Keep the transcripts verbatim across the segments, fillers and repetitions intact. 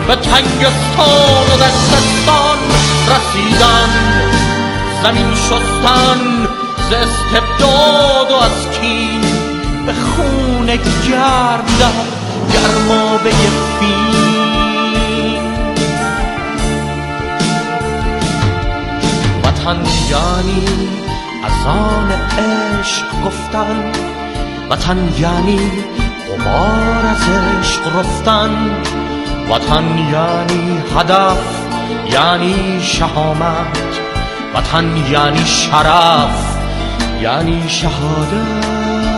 به تنگستان و دستستان رسیدن، زمین شستن ز استبداد و از کین، به خون گرم در گرمابه فین. وطن یعنی اذان عشق گفتن، وطن یعنی غبار از عشق رفتن، وطن یعنی هدف یعنی شهامت، وطن یعنی شرف یعنی شهادت،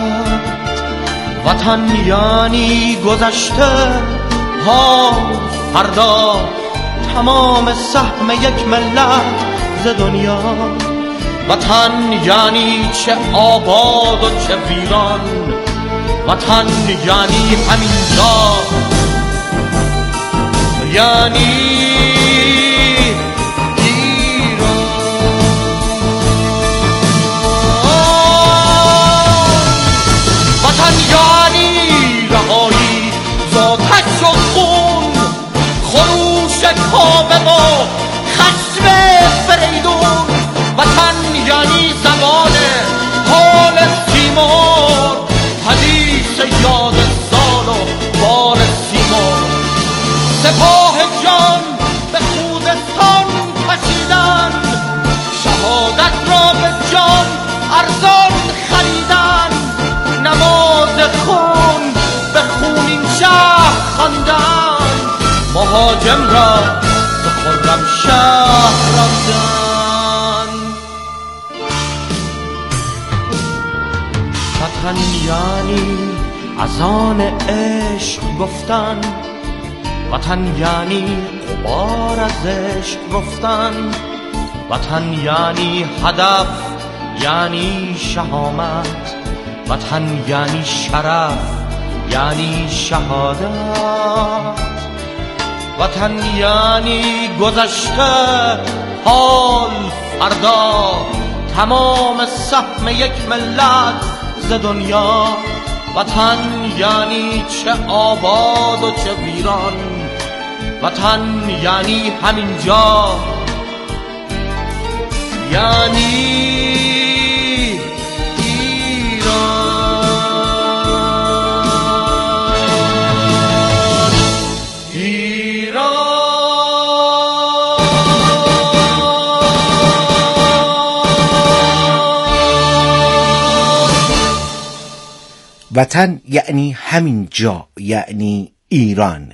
وطن یعنی گذشته ها فردا، تمام سهم یک ملت ز دنیا. وطن یعنی چه آباد و چه ویران، وطن یعنی همینجا، یعنی کابه و خشم فریدون. وطن یعنی زمان حال تیمور، حدیث یاد سال و بال سیمور. سپاه جان به خوزستان کشیدن، شهادت را به جان ارزان خریدن، نماز خون به خونین شهر خواندن، مهاجم را به خرم شهر راندن. وطن یعنی اذان عشق گفتن، وطن یعنی غبار از عشق رفتن، وطن یعنی هدف یعنی شهامت، وطن یعنی شرف یعنی شهادت، وطن یعنی گذشته حال فردا، تمام سهم یک ملت ز دنیا. وطن یعنی چه آباد و چه ویران، وطن یعنی همینجا، یعنی وطن یعنی همین جا، یعنی ایران.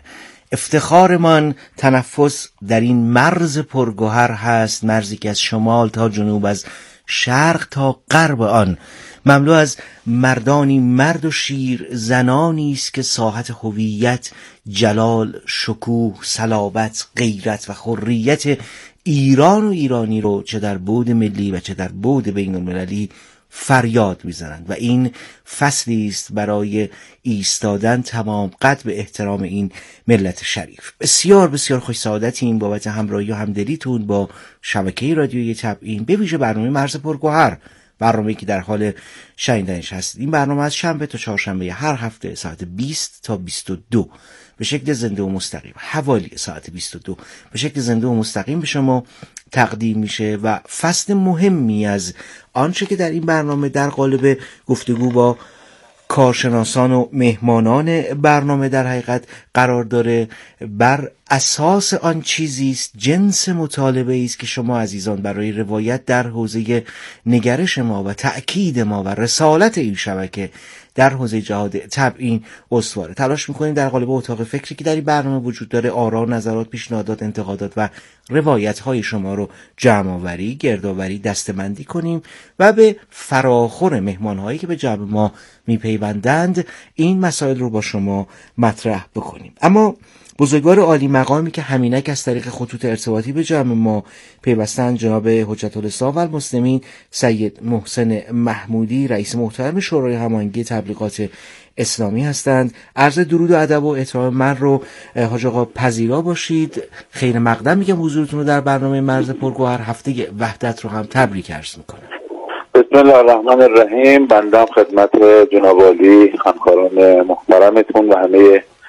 افتخارمان تنفس در این مرز پرگوهر هست، مرزی که از شمال تا جنوب، از شرق تا غرب آن مملو از مردانی مرد و شیر، زنانی است که ساحت هویت، جلال، شکوه، صلابت، غیرت و حریت ایران و ایرانی رو چه در بعد ملی و چه در بعد بین المللی فریاد میزنند. و این فصلی است برای ایستادن تمام قد به احترام این ملت شریف. بسیار بسیار خوش سعادتیم بابت همراهی و همدلیتون با شبکه رادیویی تبیین، به ویژه برنامه مرز پرگوهر، برنامه‌ای که در حال شنیدنش هست. این برنامه از شنبه تا چهارشنبه هر هفته ساعت بیست تا بیست و دو به شکل زنده و مستقیم، حوالی ساعت بیست و دو به شکل زنده و مستقیم به شما تقدیم میشه و فصل مهمی از آنچه که در این برنامه در قالب گفتگو با کارشناسان و مهمانان برنامه در حقیقت قرار داره، بر اساس آن چیزی است، جنس مطالبه است که شما عزیزان برای روایت در حوزه نگرش ما و تأکید ما و رسالت این شبکه در حوزه جهاد تبیین استواره. تلاش میکنیم در قالب اتاق فکری که در این برنامه وجود داره، آرا، نظرات، پیشنهادات، انتقادات و روایت های شما رو جمع آوری، گردآوری، دسته‌بندی کنیم و به فراخور مهمان هایی که به جمع ما میپیوندند این مسائل رو با شما مطرح بکنیم. اما بزرگوار عالی مقامی که همینک از طریق خطوط ارتباطی به جمع ما پیوستند، جناب حجت الاسلام و المسلمین سید محسن محمودی، رئیس محترم شورای هماهنگی تبلیغات اسلامی هستند. عرض درود و ادب و احترام من رو حاج آقا پذیرا باشید. خیر مقدم میگم حضورتون رو در برنامه مرز پرگوهر، هفته وحدت رو هم تبریک عرض میکنم. بسم الله الرحمن الرحیم. بنده خدمت جناب عالی همکاران محترمتون و همه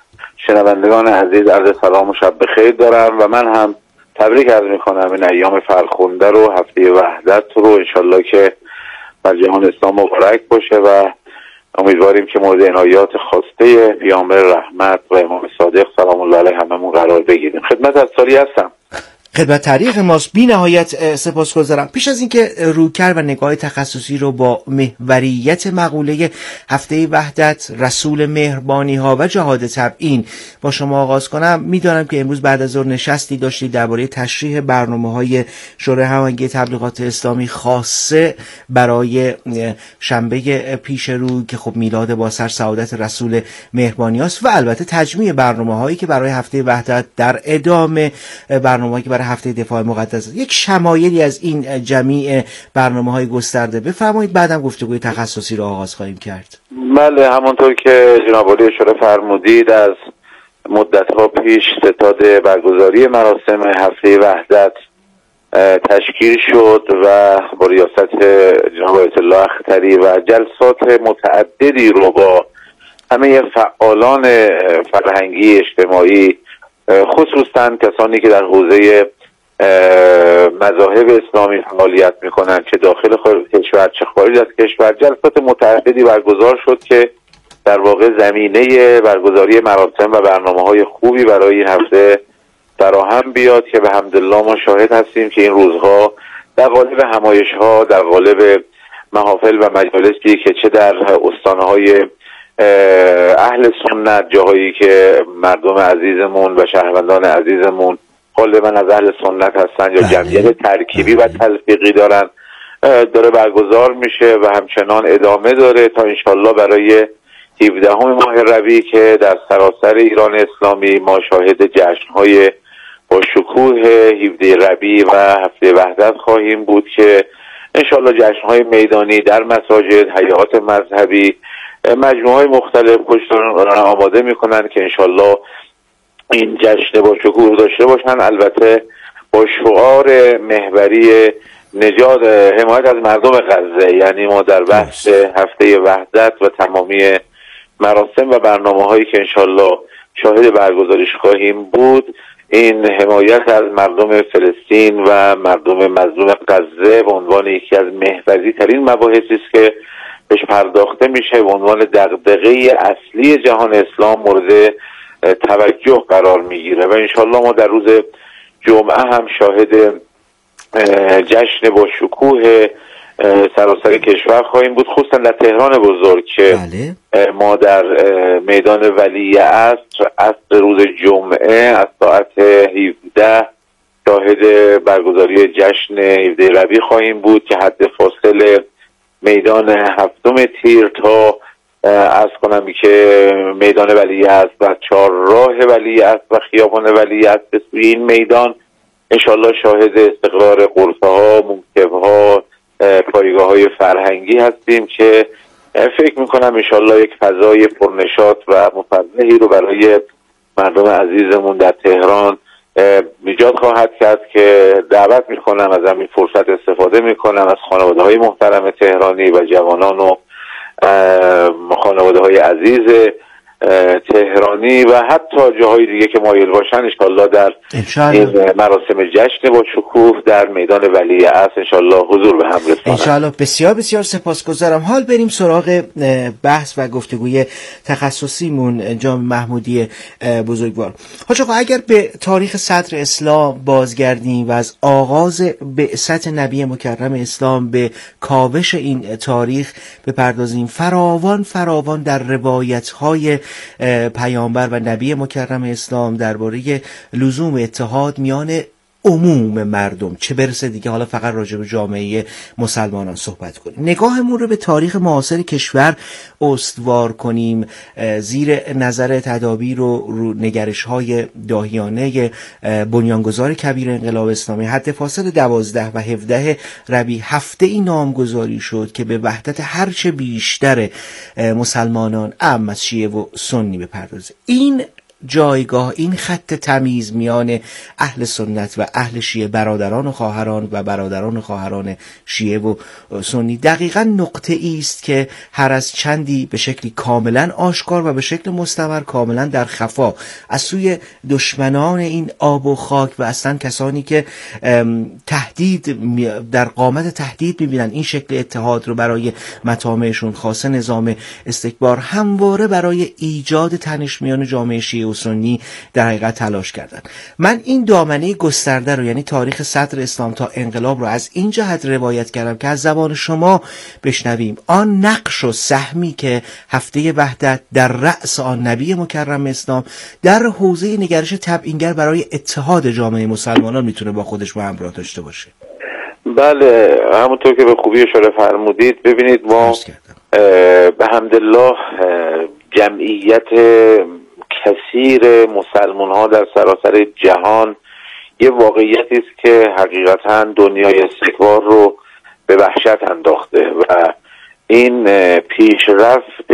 شنوندگان عزیز عرض سلام و شب بخیر دارم و من هم تبریک عرض میکنم این ایام فرخنده رو، هفته وحدت رو، انشالله که بر جهان اسلام مبارک باشه و امیدواریم که مورد عنایات خواسته پیامبر رحمت و امام صادق سلام الله علیه هممون قرار بگیریم. خدمت از سالی هستم. خدمت تاریخ ماست. بی نهایت سپاسگزارم. پیش از اینکه روکرد و نگاه تخصصی رو با محوریت مقوله هفته وحدت، رسول مهربانی ها و جهاد تبیین با شما آغاز کنم، میدانم که امروز بعد از ظهر نشستی داشتید درباره تشریح برنامه‌های شورای هماهنگی تبلیغات اسلامی خاصه برای شنبه پیش رو که خب میلاد با سر سعادت رسول مهربانی است و البته تجمیع برنامه‌هایی که برای هفته وحدت در ادامه برنامه‌ای که برای هفته دفاع مقدس است. یک شمایلی از این جمیع برنامه‌های گسترده بفرمایید، بعدم گفتگوی تخصصی رو آغاز خواهیم کرد. بله، همونطور که جناب عالی اشاره فرمودید از مدت‌ها پیش ستاد برگزاری مراسم هفته وحدت تشکیل شد و با ریاست جناب آیت الله اختری و جلسات متعددی رو با همه فعالان فرهنگی اجتماعی، خصوصا کسانی که در حوزه مذاهب اسلامی فعالیت میکنن چه داخل کشور چه خارج از کشور، جلسات متعددی برگزار شد که در واقع زمینه برگزاری مراسم و برنامه‌های خوبی برای این هفته فراهم بیاد که به حمدالله ما شاهد هستیم که این روزها در قالب همایش‌ها، در قالب محافل و مجالسی که چه در استان‌های اهل سنت، جاهایی که مردم عزیزمون و شهروندان عزیزمون غالبا از اهل سنت هستن یا جمعیت ترکیبی و تلفیقی دارن، داره برگزار میشه و همچنان ادامه داره تا انشالله برای هفدهم ماه ربیع که در سراسر ایران اسلامی ما شاهد جشن‌های با شکوه هفده ربیع و هفته وحدت خواهیم بود که انشالله جشن‌های میدانی در مساجد، هیئات مذهبی، مجموعه‌های مختلف پشت آماده میکنن که انشالله این جشن با شکوه داشته باشن، البته با شعار محوری نجات حمایت از مردم غزه. یعنی ما در بحث هفته وحدت و تمامی مراسم و برنامه‌هایی که انشالله شاهد برگزاریش خواهیم بود، این حمایت از مردم فلسطین و مردم مظلوم غزه به عنوان یکی از محوری ترین مباحثی است که بهش پرداخته میشه، به عنوان دغدغه اصلی جهان اسلام مورد توجه قرار میگیره و انشالله ما در روز جمعه هم شاهد جشن با شکوه سراسر کشور خواهیم بود، خصوصا در تهران بزرگ که بله. ما در میدان ولی عصر عصر روز جمعه از ساعت هفده شاهد برگزاری جشن هفده ربیع خواهیم بود که حد فاصل میدان هفتم تیر تا عرض کنم که میدان ولی عصر و چهار راه ولی عصر و خیابان ولی عصر به سوی این میدان انشالله شاهد استقرار غرفه ها، موکب ها، پایگاه های فرهنگی هستیم که فکر میکنم انشالله یک فضای پرنشاط و مفرحی رو برای مردم عزیزمون در تهران ایجاد خواهد کرد که دعوت میکنم از همین فرصت استفاده میکنم از خانواده های محترم تهرانی و جوانان و خانواده های عزیز تهرانی و حتی جاهای دیگه که مایل باشن انشالله در این مراسم جشن با شکوه در میدان ولی عصر انشالله حضور به هم رسانند. انشالله. بسیار بسیار سپاسگزارم. حال بریم سراغ بحث و گفتگوی تخصصیمون. جناب محمودی بزرگوار، حاج آقا اگر به تاریخ صدر اسلام بازگردیم و از آغاز بعثت نبی مکرم اسلام به کاوش این تاریخ بپردازیم، فراوان فراوان در روایت‌های پیامبر و نبی مکرم اسلام درباره لزوم اتحاد میان عموم مردم، چه برسه دیگه حالا فقط راجع به جامعه مسلمانان صحبت کنیم، نگاهمون رو به تاریخ معاصر کشور استوار کنیم زیر نظر تدابیر و نگرش‌های داهیانه بنیانگذار کبیر انقلاب اسلامی. حد فاصل دوازده و هفده ربیع هفته ای نامگذاری شد که به وحدت هرچه بیشتر مسلمانان، عام از شیعه و سنی بپردازه. این جایگاه، این خط تمیز میان اهل سنت و اهل شیعه، برادران و خواهران و برادران و خواهران شیعه و سنی، دقیقاً نقطه ای است که هر از چندی به شکلی کاملا آشکار و به شکل مستمر کاملا در خفا از سوی دشمنان این آب و خاک و اصلا کسانی که تهدید در قامت تهدید میبینن این شکل اتحاد رو برای مطامعشون، خاصه نظام استکبار، همواره برای ایجاد تنش میان جامعه شیعه و سنی در حقیقت تلاش کردن. من این دامنه گسترده رو، یعنی تاریخ صدر اسلام تا انقلاب رو، از این جهت روایت کردم که از زبان شما بشنویم آن نقش و سهمی که هفته وحدت در رأس آن نبی مکرم اسلام در حوزه نگرش تبیینگر برای اتحاد جامعه مسلمانان میتونه با خودش با همراه داشته باشه. بله، همونطور که به خوبی اشاره فرمودید، ببینید ما به حمدالله جمعیت کثیر مسلمان ها در سراسر جهان یه واقعیتی است که حقیقتا دنیای استکبار رو به وحشت انداخته و این پیشرفت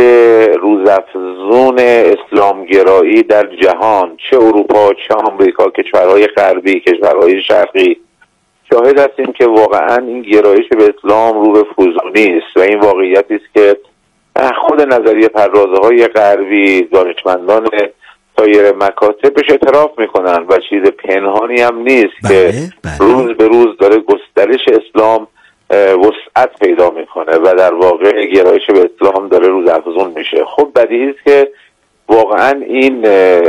روزافزون اسلامگرایی در جهان، چه اروپا چه آمریکا، کشورهای غربی، کشورهای شرقی، شاهد هستیم که واقعا این گرایش به اسلام رو به فزونی است و این واقعیتی است که خود نظریه پردازهای غربی، دانشمندان سایر مکاتب بهش اعتراف میکنن و چیز پنهانی هم نیست. بله، که بله. روز به روز داره گسترش اسلام وسعت پیدا میکنه و در واقع گرایش به اسلام داره روزافزون میشه. خب بدیهی است که واقعا این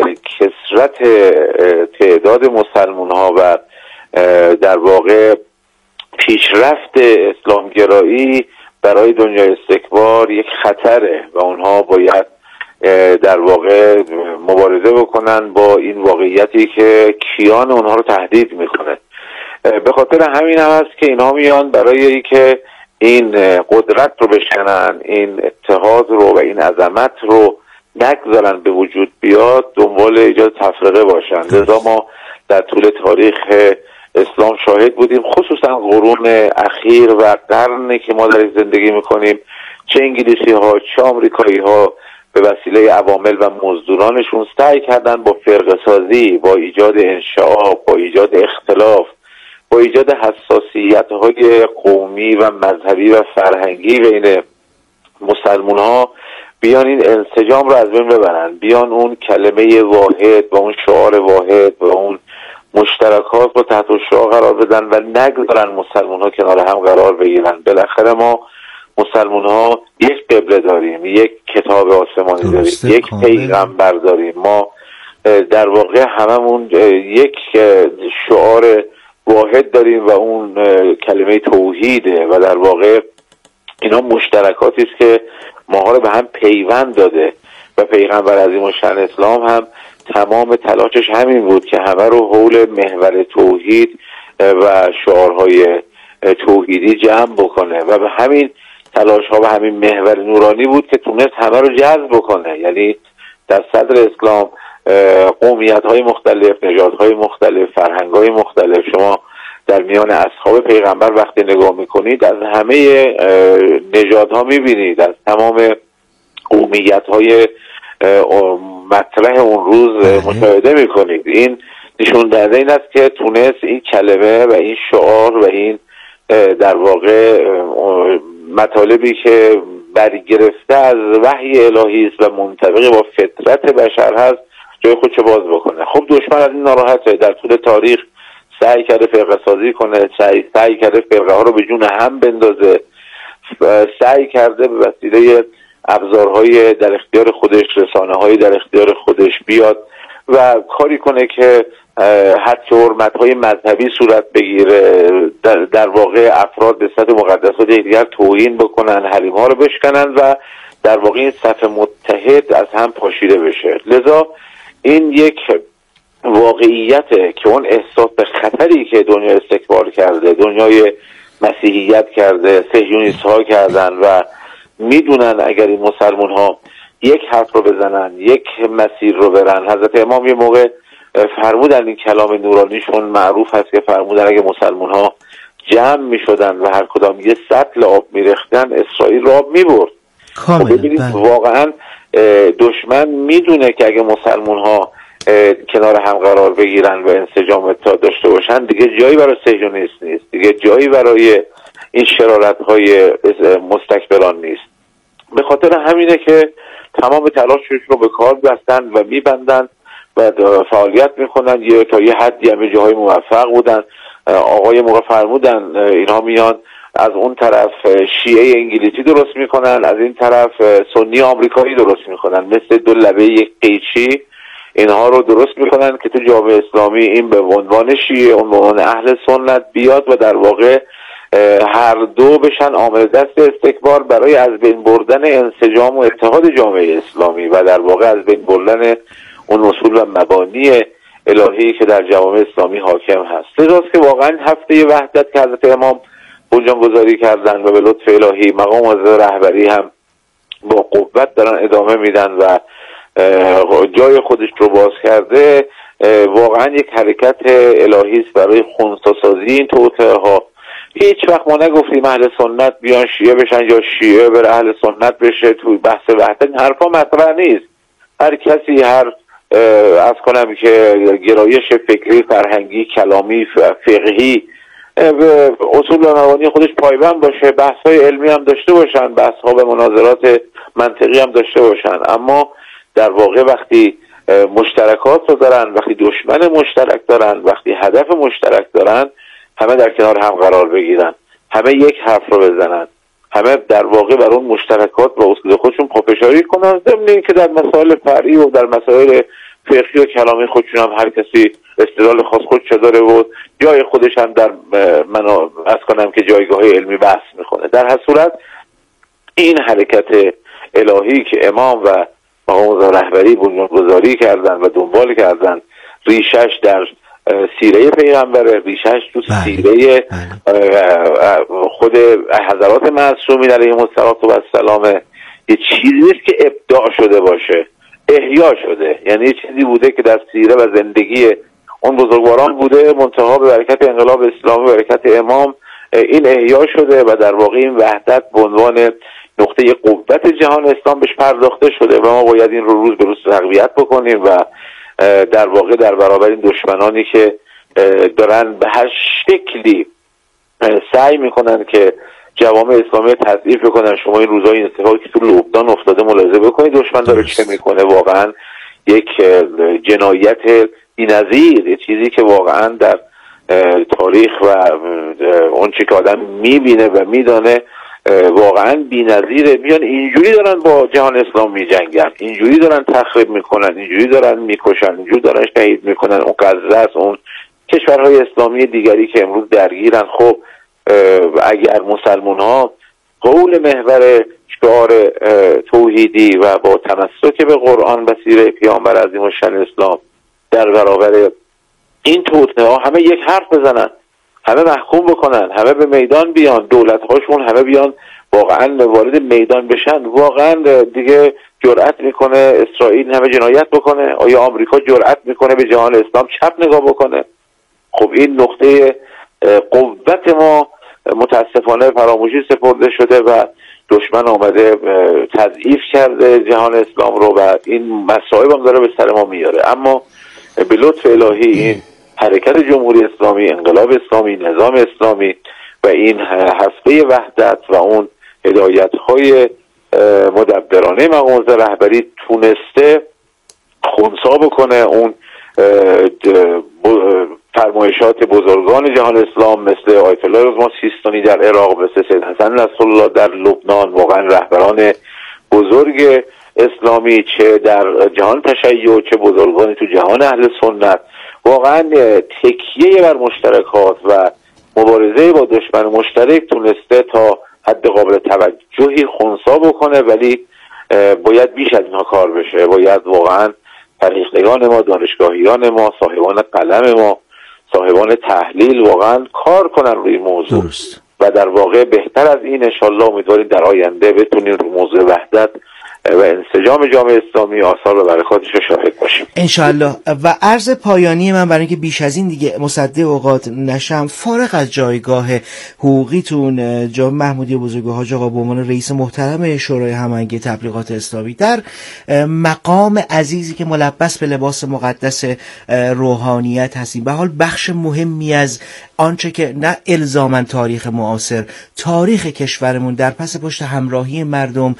کثرت تعداد مسلمان ها و در واقع پیشرفت اسلامگرایی برای دنیای استکبار یک خطره و اونها باید در واقع مبارزه بکنن با این واقعیتی که کیان اونها رو تهدید میکنه. به خاطر همین هم هست که اینها میان برای اینکه این قدرت رو بشکنن، این اتحاد رو و این عظمت رو نگذارن به وجود بیاد، دنبال ایجاد تفرقه باشن. لذا ما در طول تاریخ اسلام شاهد بودیم، خصوصا قرون اخیر و قرنی که ما در زندگی میکنیم، چه انگلیسی ها چه آمریکایی ها به وسیله عوامل و مزدورانشون سعی کردن با فرقه سازی، با ایجاد انشعاب، با ایجاد اختلاف، با ایجاد حساسیت های قومی و مذهبی و فرهنگی بین مسلمان ها بیان این انسجام رو از بین ببرن، بیان اون کلمه واحد و اون شعار واحد و اون مشترکات رو تحت شعار قرار بدن و نگذارن مسلمان ها کنار هم قرار بگیرن. بالاخره ما مسلمان ها یک قبله داریم، یک کتاب آسمانی داریم، یک پیغمبر داریم، ما در واقع هممون یک شعار واحد داریم و اون کلمه توحیده و در واقع اینا مشترکاتی است که ماها رو به هم پیوند داده و پیغمبر عظیم الشأن اسلام هم تمام تلاشش همین بود که همه رو حول محور توحید و شعارهای توحیدی جمع بکنه و به همین تلاش ها و همین محور نورانی بود که تونست همه رو جذب بکنه. یعنی در صدر اسلام قومیت های مختلف، نژاد های مختلف، فرهنگ های مختلف، شما در میان اصحاب پیغمبر وقتی نگاه میکنید از همه نژادها میبینید، از تمام قومیت های مطرح اون روز مشاهده میکنید. این نشون دهنده این است که تونست این کلمه و این شعار و این در واقع مطالبی که برگرفته از وحی الهی است و منطبق با فطرت بشر هست جای خودشو باز بکنه. خب دشمن از این ناراحته، در طول تاریخ سعی کرده فرقه سازی کنه، سعی, سعی کرده فرقه ها رو به جون هم بندازه، سعی کرده به وسیله ابزارهای در اختیار خودش، رسانه های در اختیار خودش بیاد و کاری کنه که حد حرمت های مذهبی صورت بگیره، در, در واقع افراد به سطح مقدسات دیگر توهین بکنن، حریم ها رو بشکنن و در واقع این صف متحد از هم پاشیده بشه. لذا این یک واقعیته که اون احساس به خطری که دنیا استکبار کرده، دنیای مسیحیت کرده، صهیونیست ها کردن و میدونن اگر این مسلمان ها یک حرف رو بزنن، یک مسیر رو برن. حضرت امام یه موقع فرمودن، این کلام نورانیشون معروف هست که فرمودن اگه مسلمان ها جمع می شدن و هر کدام یه سطل آب می رختن، اسرائیل رو آب می برد. خب ببینید واقعا دشمن میدونه که اگه مسلمان ها کنار هم قرار بگیرن و انسجام اتحاد داشته باشن، دیگه جایی برای صهیونیسم نیست، دیگه جایی برای این شرارت‌های مستکبران نیست. به خاطر همینه که تمام تلاششون رو به کار بستن و میبندن و فعالیت میکنن. یه تا یه حدی همه جاهای موفق بودن. آقای موقع فرمودن اینها میان از اون طرف شیعه انگلیسی درست میکنن، از این طرف سنی آمریکایی درست میکنن، مثل دو لبه یک قیچی اینها رو درست میکنن که تو جامعه اسلامی این به عنوان شیعه اون به عنوان اهل سنت بیاد و در واقع هر دو بشن عامل دست استکبار برای از بین بردن انسجام و اتحاد جامعه اسلامی و در واقع از بین بردن اون اصول و مبانی الهی که در جوامع اسلامی حاکم هست. لذاست که واقعا هفته وحدت که حضرت امام بنیانگذاری کردن و به لطف الهی مقام حضرت رهبری هم با قوت دارن ادامه میدن و جای خودش رو باز کرده، واقعا یک حرکت الهی است برای خنثی‌سازی این توطئه ها. هیچ وقت ما نگفتیم اهل سنت بیان شیعه بشن یا شیعه بر اهل سنت بشه. توی بحث وحدت این حرفا مطرح نیست. هر کسی هر از کنم که گرایش فکری، فرهنگی، کلامی، فقهی به اصول و مبانی خودش پایبند باشه، بحث های علمی هم داشته باشن، بحث ها به مناظرات منطقی هم داشته باشن، اما در واقع وقتی مشترکات رو دارن، وقتی دشمن مشترک دارن، وقتی هدف مشترک دارن، همه در کنار هم قرار بگیرن، همه یک حرف رو بزنن، همه در واقع بر اون مشترکات و اصول خودشون پافشاری کنن، ضمن اینکه در مسائل فرعی و در مسائل فقهی و کلامی خودشون هم هر کسی استدلال خاص خودش داره و جای خودش هم در من از کنم که جایگاه علمی بحث میکنه. در هر صورت این حرکت الهی که امام و مقام رهبری بنیانگذاری کردن و دنبال کردن، ریشش در سیره پیغمبره، ریشش تو سیره خود حضرات معصومین علیهم السلام، یه چیزی نیست که ابداع شده باشه، احیا شده. یعنی یه چیزی بوده که در سیره و زندگی اون بزرگواران بوده، منتها به برکت انقلاب اسلامی، برکت امام این احیا شده و در واقع این وحدت به عنوان نقطه قوت جهان اسلام بهش پرداخته شده و ما باید این رو روز به روز تقویت بکنیم و در واقع در برابر این دشمنانی که دارن به هر شکلی سعی میکنن که جوامع اسلامی تضعیف بکنن. شما این روزای این اتفاقی که تو لبنان افتاده ملاحظه بکنید، دشمن داره چه میکنه. واقعا یک جنایت بی‌نظیر، یه چیزی که واقعا در تاریخ و اون چی که آدم میبینه و میدانه واقعا بی‌نظیره. میان اینجوری دارن با جهان اسلام میجنگن، اینجوری دارن تخریب میکنن، اینجوری دارن میکشن، اینجوری دارن شهید میکنن. اون غزه، اون کشورهای اسلامی دیگری که امروز درگیرن. خب اگر مسلمان ها قول محور شعار توحیدی و با تمسک به قرآن و سیره پیامبر عظیم الشأن اسلام در برابر این توطئه ها همه یک حرف بزنن، همه محکوم بکنن، همه به میدان بیان، دولت هاشون همه بیان واقعا وارد میدان بشن، واقعا دیگه جرأت میکنه اسرائیل همه جنایت بکنه؟ آیا آمریکا جرأت میکنه به جهان اسلام چپ نگاه بکنه؟ خب این نقطه قوت ما متاسفانه فراموشی سپرده شده و دشمن آمده تضعیف کرده جهان اسلام رو و این مصائب هم داره به سر ما میاره. اما به لطف الهی این حرکت جمهوری اسلامی، انقلاب اسلامی، نظام اسلامی و این هفته وحدت و اون هدایت‌های مدبرانه مقام رهبری تونسته خنثی بکنه اون فرمایشات بزرگان جهان اسلام مثل آیت الله رضوان سیستانی در عراق، مثل سید حسن نصرالله در لبنان، واقعا رهبران بزرگ اسلامی چه در جهان تشیع چه بزرگانی تو جهان اهل سنت، واقعا تکیه بر مشترکات و مبارزه با دشمن مشترک تونسته تا حد قابل توجهی خنثی بکنه. ولی باید بیش از اینها کار بشه. باید واقعا تحقیقیان ما، دانشگاهیان ما، صاحبان قلم ما، صاحبان تحلیل واقعا کار کنن روی موضوع درست. و در واقع بهتر از این انشالله امیدواریم در آینده بتونیم روی موضوع وحدت و انسجام جامعه اسلامی، آثار و برکاتش رو شاهد باشیم انشالله. و عرض پایانی من برای اینکه بیش از این دیگه مصدق اوقات نشم، فارغ از جایگاه حقوقیتون، جناب محمودی بزرگوار حاج آقا به عنوان رئیس محترم شورای هماهنگی تبلیغات اسلامی، در مقام عزیزی که ملبس به لباس مقدس روحانیت هستیم، به حال بخش مهمی از آنچه که نه الزاماً تاریخ معاصر، تاریخ کشورمون در پس پشت همراهی مردم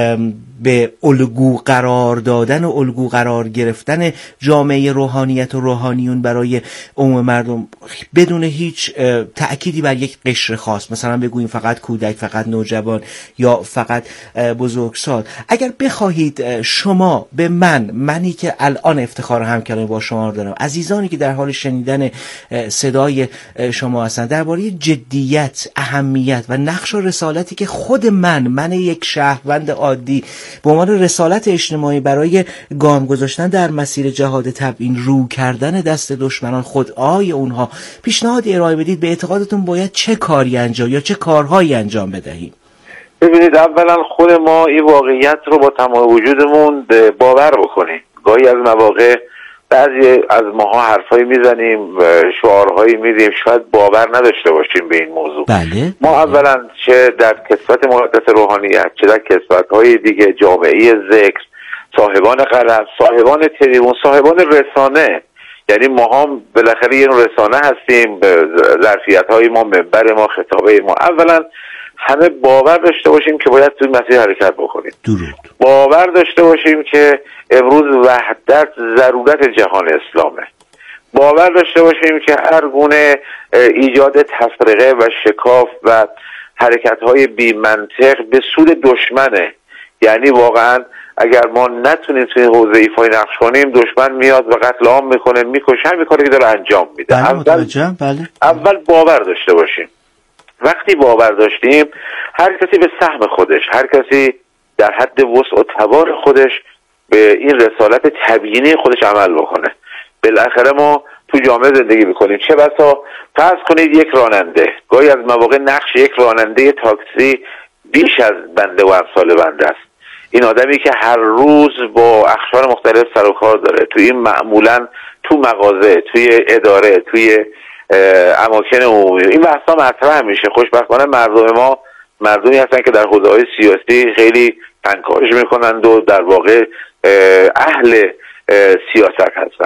به الگو قرار دادن و الگو قرار گرفتن جامعه روحانیت و روحانیون برای عموم مردم بدون هیچ تأکیدی بر یک قشر خاص، مثلا بگوییم فقط کودک، فقط نوجوان یا فقط بزرگسال. اگر بخواهید شما به من، منی که الان افتخار همکلامی با شما دارم، عزیزانی که در حال شنیدن صدای شما هستن، درباره جدیت، اهمیت و نقش و رسالتی که خود من من یک شهروند عادی به عنوان رسالت اجتماعی برای گام گذاشتن در مسیر جهاد تبیین، رو کردن دست دشمنان، خودآی اونها، پیشنهاد ارائه بدید به اعتقادتون باید چه کاری انجام یا چه کارهایی انجام بدهیم؟ ببینید، اولا خود ما این واقعیت رو با تمام وجودمون باور بکنیم. گاهی از مواقع بعضی از ماها حرفایی میزنیم، شعارهایی میدیم، شاید باور نداشته باشیم به این موضوع. بله. ما اولا چه در کسوت مقدس روحانیت، چه در کسوت‌های دیگه، جامعه ذکر، صاحبان قلم، صاحبان تریبون، صاحبان رسانه، یعنی ما هم بالاخره یه رسانه هستیم، ظرفیت‌های ما، منبر ما، خطابه ما، اولا همه باور داشته باشیم که باید توی مسیر حرکت بکنیم. درود. باور داشته باشیم که امروز وحدت ضرورت جهان اسلامه. باور داشته باشیم که هر گونه ایجاد تفرقه و شکاف و حرکت‌های بی منطق به سود دشمنه. یعنی واقعا اگر ما نتونیم توی حوزه ایفای نقش کنیم، دشمن میاد و قتل عام میکنه، میکشه، همین کاری که داره انجام میده. بله، اول, بله. اول باور داشته باشیم. وقتی باور داشتیم، هر کسی به سهم خودش، هر کسی در حد وسع و توان خودش به این رسالت تبیینی خودش عمل بکنه. بالاخره ما تو جامعه زندگی میکنیم، چه بسا فرض کنید یک راننده، گاهی از مواقع نقش یک راننده تاکسی بیش از بنده و امثال بنده است. این آدمی که هر روز با اقشار مختلف سر و کار داره، توی این معمولا تو مغازه، توی اداره، توی اماکن عمومی، این بحثا مطرح میشه. خوشبختانه مردم ما مردمی هستن که در حوزه‌های سیاسی خیلی تنکاش میکنند و در واقع اهل سیاست هستن.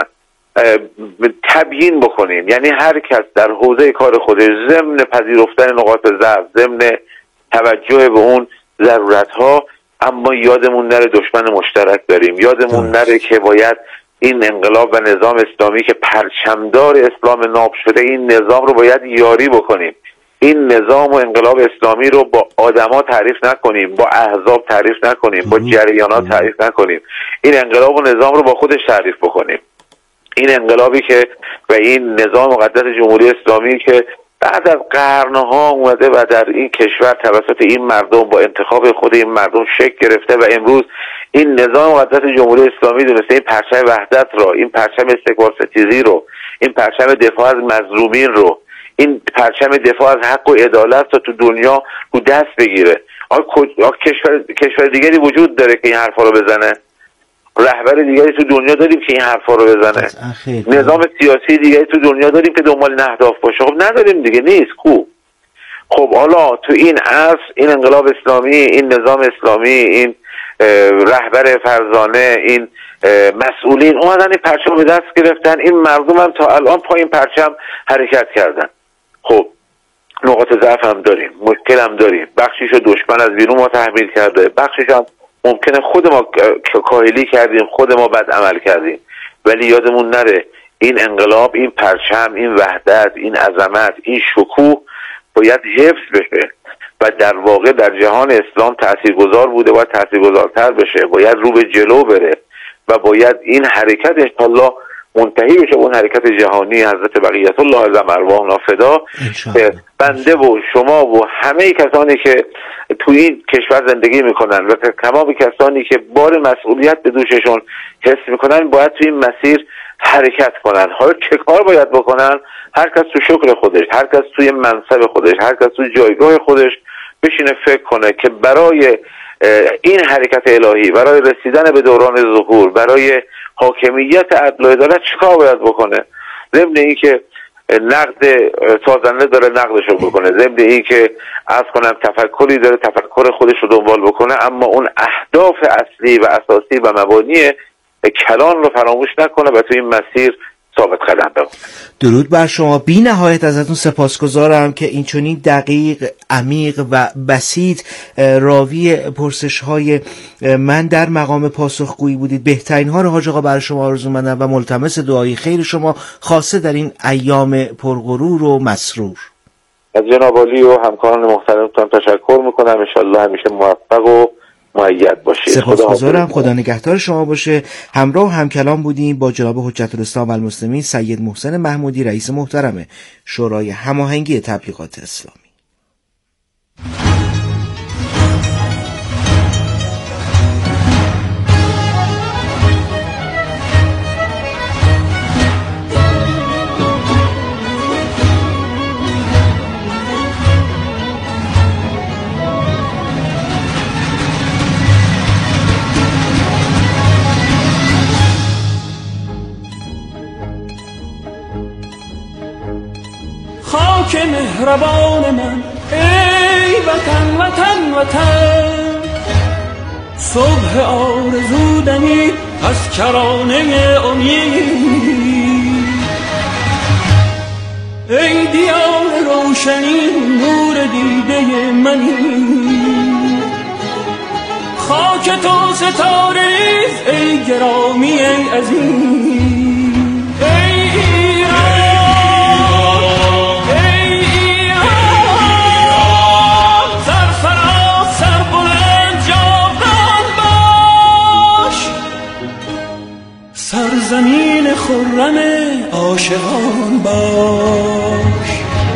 تبیین بکنیم، یعنی هر کس در حوزه کار خودش ضمن پذیرفتن نقاط ضعف، ضمن توجه به اون ضرورت‌ها، اما یادمون نره دشمن مشترک داریم، یادمون نره که باید این انقلاب و نظام اسلامی که پرچمدار اسلام ناب شده، این نظام رو باید یاری بکنیم. این نظام و انقلاب اسلامی رو با آدما تعریف نکنیم، با احزاب تعریف نکنیم، با جریانات تعریف نکنیم. این انقلاب و نظام رو با خودش تعریف بکنیم. این انقلابی که و این نظام مقدس جمهوری اسلامی که بعد از قرنها اومده و در این کشور توسط این مردم با انتخاب خود این مردم شکل گرفته و امروز این نظام مقدس جمهوری اسلامی دونسته این پرچم وحدت رو، این پرچم استکبار ستیزی رو، این پرچم دفاع از مظلومین رو، این پرچم دفاع از حق و عدالت رو تو دنیا رو دست بگیره. آیا کشور کشور دیگری وجود داره که این حرفا رو بزنه؟ رهبر دیگری تو دنیا داریم که این حرفا رو بزنه؟ نظام سیاسی دیگری تو دنیا داریم که دنبال این اهداف باشه؟ خب نداریم دیگه، نیست. خوب خب حالا تو این عصر این انقلاب اسلامی، این نظام اسلامی، این رهبر فرزانه، این مسئولین اومدن این پرچم به دست گرفتن، این مردم هم تا الان پای این پرچم حرکت کردن. خب نقاط ضعف هم داریم، مشکل هم داریم، بخشیش رو دشمن از بیرون ما تحمیل کرده، بخشیش هم ممکنه خود ما کاهلی کردیم، خود ما بد عمل کردیم. ولی یادمون نره این انقلاب، این پرچم، این وحدت، این عظمت، این شکوه باید حفظ بشه و در واقع در جهان اسلام تاثیرگذار بوده، باید تاثیرگذارتر بشه، باید رو به جلو بره و باید این حرکت انشاءالله منتهی بشه اون حرکت جهانی حضرت بقیت الله اعظم ارواحنا فدا. بنده و شما و همه کسانی که توی این کشور زندگی میکنن و تمام کسانی که بار مسئولیت به دوششون حس میکنن باید توی این مسیر حرکت کنن. حالا چه کار باید بکنن؟ هر کس تو شغل خودش، هر کس توی منصب خودش، هر کس توی جایگاه خودش بشینه فکر کنه که برای این حرکت الهی برای رسیدن به دوران ظهور، برای حاکمیت عدل و عدالت چیکار باید بکنه؟ ضمن این که نقد سازنده داره نقدش رو بکنه، ضمن این که عرض کنم تفکری داره تفکر خودش رو دنبال بکنه، اما اون اهداف اصلی و اساسی و مبانی کلان رو فراموش نکنه و تو این مسیر ثابت قدم بمونه. درود بر شما. بی نهایت ازتون سپاسگزارم که این چنین دقیق، عمیق و بسیط راوی پرسش های من در مقام پاسخگویی بودید. بهترین ها رو حاج آقا برای شما آرزو مندم و ملتمس دعای خیر شما، خاصه در این ایام پرغرور و مسرور. از جناب عالی و همکاران محترمتان تشکر میکنم. ان شاءالله همیشه موفق و مؤید باشید. سپاسگزارم. خدا نگهدار شما باشه. همراه همکلام بودیم با جناب حجت الاسلام المسلمین سید محسن محمودی، رئیس محترم شورای هماهنگی تبلیغات اسلامی. خاک مهربان من ای وطن وطن وطن، صبح آرزودنی از کرانه امید، ای دیار روشنی نور دیده منی، خاک تو ستاره ای گرامی ای عزیز، ای ایران زمین خرم عاشقان باش.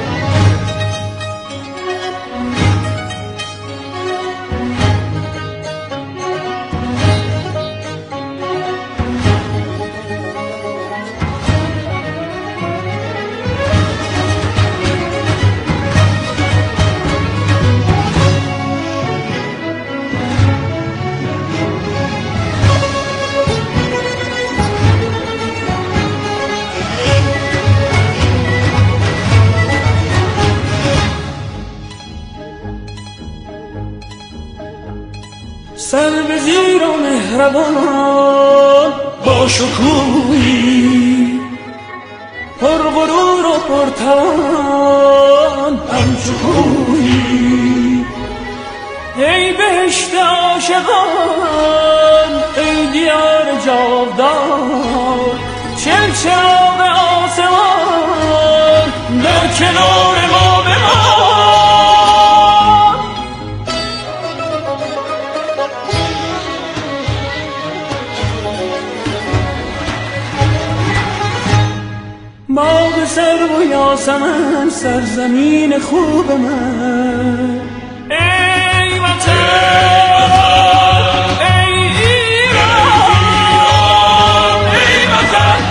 سر به زیر و مهربان با شکوهی، پر غرور و پرتوان همچو کوهی، ای بهشت عاشقان ای دیار جاودان، چل چراغ آسمان در کنار ما بمان. باغ سرو و یاسمن سرزمین خوب من، ای وطن ای ایران ای وطن.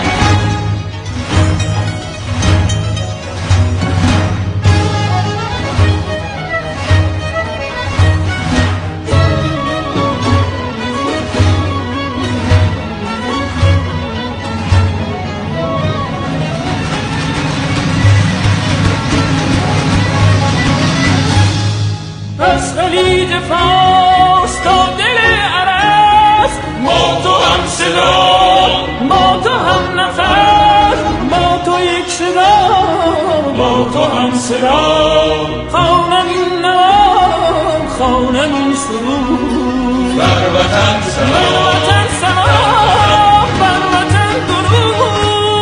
از خلیج فارس تا دل عرب، ما تو هم صدا ما تو هم نفس، ما تو یک صدا ما تو هم صدا، خوانم این نوام خوانم این سرود، بر وطن سلام بر وطن سلام بر وطن درود.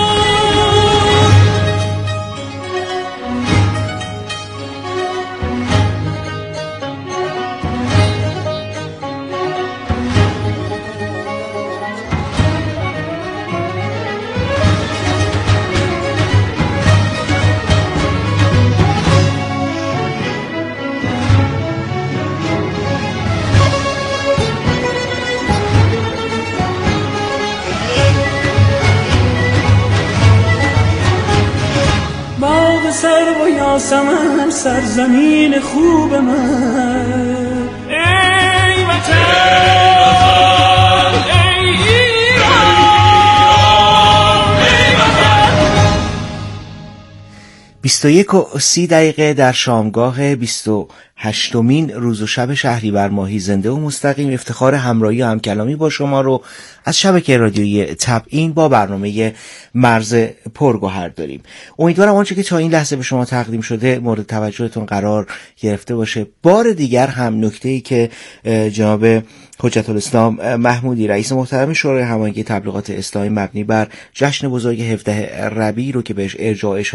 سرو و یاسمن سرزمین خوب من، ای بیست و یک و سی دقیقه در شامگاه بیست و هشتمین روز و شب شهریور ماهی زنده و مستقیم افتخار همراهی و همکلامی با شما رو از شبکه رادیویی تبعین با برنامه مرز پرگوهر داریم. امیدوارم آنچه که تا این لحظه به شما تقدیم شده مورد توجهتون قرار گرفته باشه. بار دیگر هم نکته‌ای که جناب حجت الاسلام محمودی رئیس محترم شورای هماهنگی تبلیغات اسلامی مبنی بر جشن بزرگ هفدهم ربیع رو که بهش ارجاع